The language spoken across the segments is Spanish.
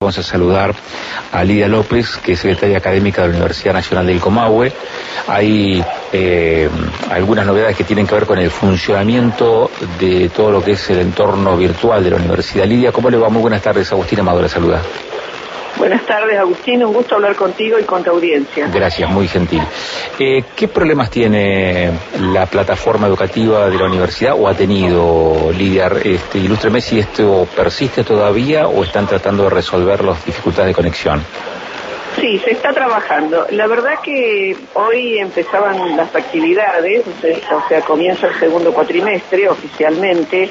Vamos a saludar a Lidia López, que es secretaria académica de la Universidad Nacional del Comahue. Hay algunas novedades que tienen que ver con el funcionamiento de todo lo que es el entorno virtual de la universidad. Lidia, ¿cómo le va? Muy buenas tardes. Agustín Amado la saluda. Buenas tardes, Agustín, un gusto hablar contigo y con tu audiencia. Gracias, muy gentil. ¿Qué problemas tiene la plataforma educativa de la universidad o ha tenido, Lidia? Ilústreme si esto persiste todavía o están tratando de resolver las dificultades de conexión. Sí, se está trabajando. La verdad que hoy empezaban las actividades, o sea, comienza el segundo cuatrimestre oficialmente,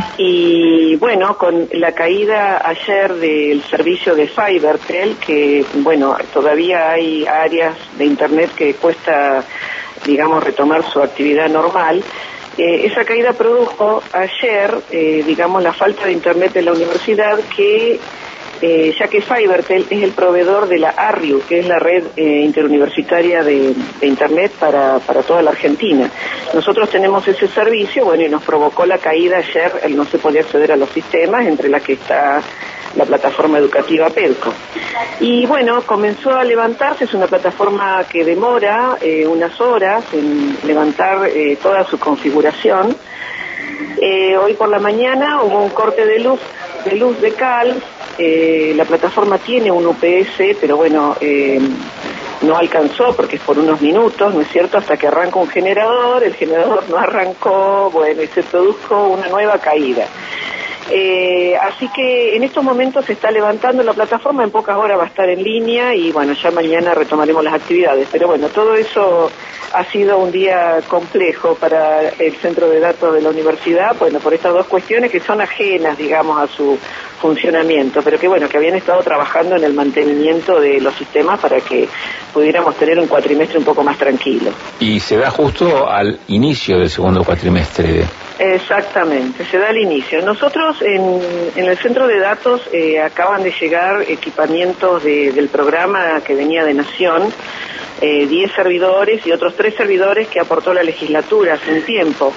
y bueno, con la caída ayer del servicio de Fibertel, que bueno, todavía hay áreas de internet que cuesta, digamos, retomar su actividad normal. Esa caída produjo ayer, digamos, la falta de internet de la universidad que... ya que Fibertel es el proveedor de la ARRIU, que es la red interuniversitaria de internet para toda la Argentina. Nosotros tenemos ese servicio, bueno, y nos provocó la caída ayer, no se podía acceder a los sistemas, entre las que está la plataforma educativa PEDCO. Y bueno, comenzó a levantarse, es una plataforma que demora unas horas en levantar toda su configuración. Hoy por la mañana hubo un corte de luz de cal. La plataforma tiene un UPS, pero bueno, no alcanzó porque es por unos minutos, ¿no es cierto?, hasta que arranca un generador, el generador no arrancó, bueno, y se produjo una nueva caída. Así que en estos momentos se está levantando la plataforma, en pocas horas va a estar en línea y bueno, ya mañana retomaremos las actividades. Pero bueno, todo eso ha sido un día complejo para el centro de datos de la universidad, bueno, por estas dos cuestiones que son ajenas, digamos, a su funcionamiento, pero que bueno, que habían estado trabajando en el mantenimiento de los sistemas para que pudiéramos tener un cuatrimestre un poco más tranquilo. Y se da justo al inicio del segundo cuatrimestre. Exactamente, se da al inicio. Nosotros en el centro de datos acaban de llegar equipamientos del programa que venía de Nación, 10 servidores y otros 3 servidores que aportó la legislatura hace un tiempo.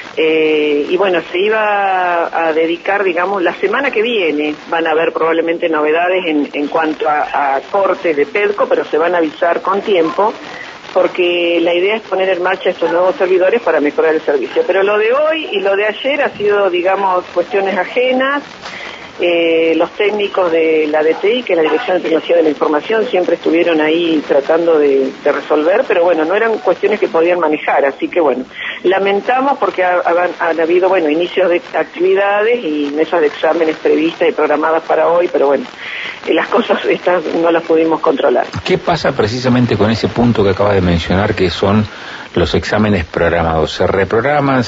Y bueno, se iba a dedicar, digamos, la semana que viene van a haber probablemente novedades en cuanto a cortes de PEDCO, pero se van a avisar con tiempo, porque la idea es poner en marcha estos nuevos servidores para mejorar el servicio. Pero lo de hoy y lo de ayer ha sido, digamos, cuestiones ajenas. Los técnicos de la DTI, que es la Dirección de Tecnología de la Información, siempre estuvieron ahí tratando de resolver, pero bueno, no eran cuestiones que podían manejar, así que bueno, lamentamos porque han habido, bueno, inicios de actividades y mesas de exámenes previstas y programadas para hoy, pero bueno, las cosas estas no las pudimos controlar. ¿Qué pasa precisamente con ese punto que acaba de mencionar, que son los exámenes programados? ¿Se reprograman,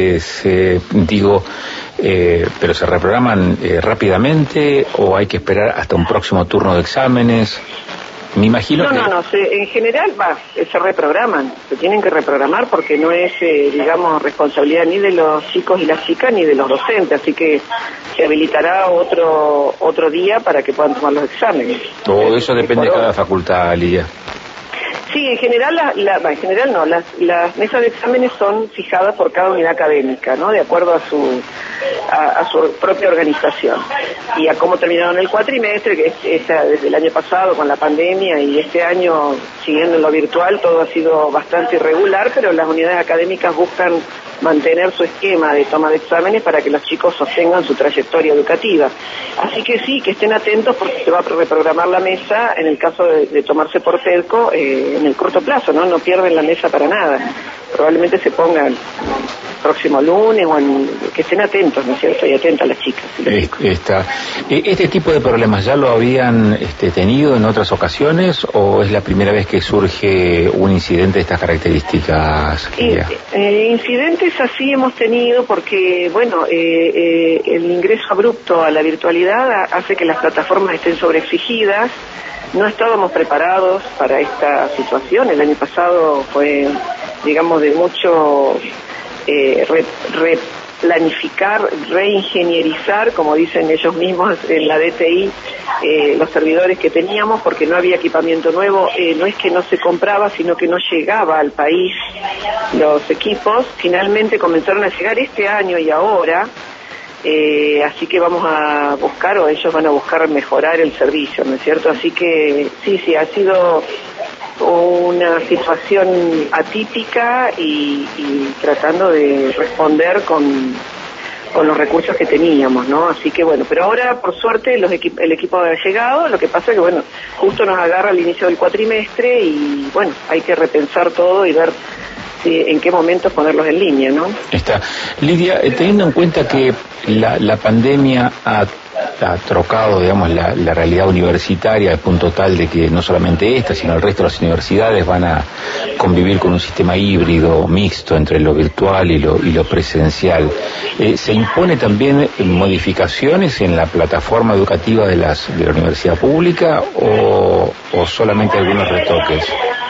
pero se reprograman rápidamente o hay que esperar hasta un próximo turno de exámenes? Me imagino en general se reprograman, se tienen que reprogramar porque no es, digamos, responsabilidad ni de los chicos y las chicas ni de los docentes, así que se habilitará otro día para que puedan tomar los exámenes. Todo eso depende de cada facultad, Lidia. Sí, en general, las mesas de exámenes son fijadas por cada unidad académica, ¿no?, de acuerdo a su propia organización y a cómo terminaron el cuatrimestre, que es desde el año pasado con la pandemia y este año siguiendo en lo virtual, todo ha sido bastante irregular, pero las unidades académicas buscan mantener su esquema de toma de exámenes para que los chicos sostengan su trayectoria educativa. Así que sí, que estén atentos porque se va a reprogramar la mesa en el caso de tomarse por PEDCO en el corto plazo, ¿no? No pierden la mesa para nada. Probablemente se pongan próximo lunes o que estén atentos, ¿no es cierto? Y atentas las chicas. ¿Este tipo de problemas ya lo habían tenido en otras ocasiones o es la primera vez que surge un incidente de estas características? Incidentes así hemos tenido porque, bueno, el ingreso abrupto a la virtualidad hace que las plataformas estén sobreexigidas. No estábamos preparados para esta situación. El año pasado fue, digamos, de mucho replanificar, reingenierizar, como dicen ellos mismos en la DTI, los servidores que teníamos, porque no había equipamiento nuevo. No es que no se compraba, sino que no llegaba al país los equipos. Finalmente comenzaron a llegar este año y ahora, así que vamos a buscar, o ellos van a buscar mejorar el servicio, ¿no es cierto? Así que sí, ha sido una situación atípica y tratando de responder con los recursos que teníamos, ¿no? Así que bueno, pero ahora por suerte el equipo ha llegado, lo que pasa es que bueno, justo nos agarra al inicio del cuatrimestre y bueno, hay que repensar todo y ver en qué momento ponerlos en línea, ¿no? Está. Lidia, teniendo en cuenta que la pandemia ha trocado, digamos, la realidad universitaria al punto tal de que no solamente esta, sino el resto de las universidades van a convivir con un sistema híbrido, mixto, entre lo virtual y lo presencial. ¿Se impone también modificaciones en la plataforma educativa de la universidad pública o solamente algunos retoques?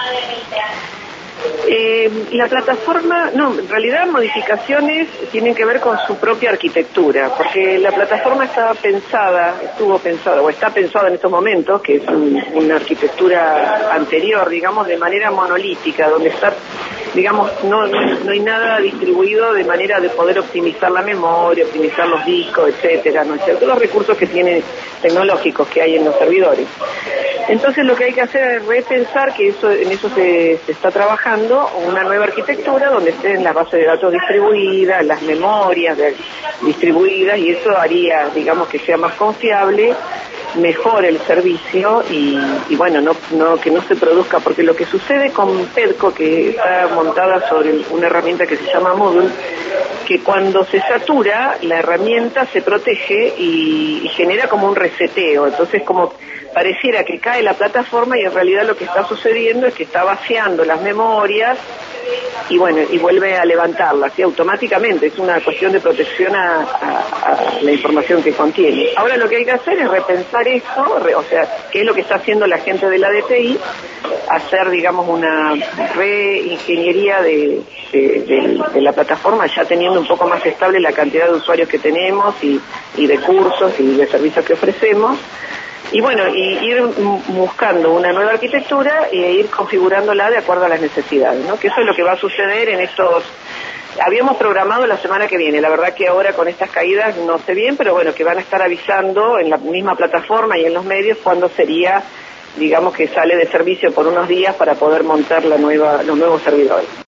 La plataforma, no, en realidad modificaciones tienen que ver con su propia arquitectura, porque la plataforma estuvo pensada, o está pensada en estos momentos, que es una arquitectura anterior, digamos, de manera monolítica, donde está, digamos, no hay nada distribuido de manera de poder optimizar la memoria, optimizar los discos, etcétera, ¿no es cierto? Los recursos que tienen tecnológicos que hay en los servidores. Entonces lo que hay que hacer es repensar que en eso se está trabajando, una nueva arquitectura donde estén las bases de datos distribuidas, las memorias distribuidas, y eso haría, digamos, que sea más confiable, mejore el servicio y bueno, que no se produzca, porque lo que sucede con PEDCO, que está montada sobre una herramienta que se llama Moodle, que cuando se satura la herramienta se protege y genera como un reseteo, entonces como pareciera que cae la plataforma y en realidad lo que está sucediendo es que está vaciando las memorias y bueno, y vuelve a levantarlas, ¿sí? Automáticamente, es una cuestión de protección a la información que contiene. Ahora lo que hay que hacer es repensar esto, o sea, qué es lo que está haciendo la gente de la DTI, hacer, digamos, una reingeniería de la plataforma, ya teniendo un poco más estable la cantidad de usuarios que tenemos y de cursos y de servicios que ofrecemos. Y bueno, y ir buscando una nueva arquitectura e ir configurándola de acuerdo a las necesidades, ¿no? Que eso es lo que va a suceder en estos... Habíamos programado la semana que viene, la verdad que ahora con estas caídas no sé bien, pero bueno, que van a estar avisando en la misma plataforma y en los medios cuándo sería, digamos, que sale de servicio por unos días para poder montar los nuevos servidores.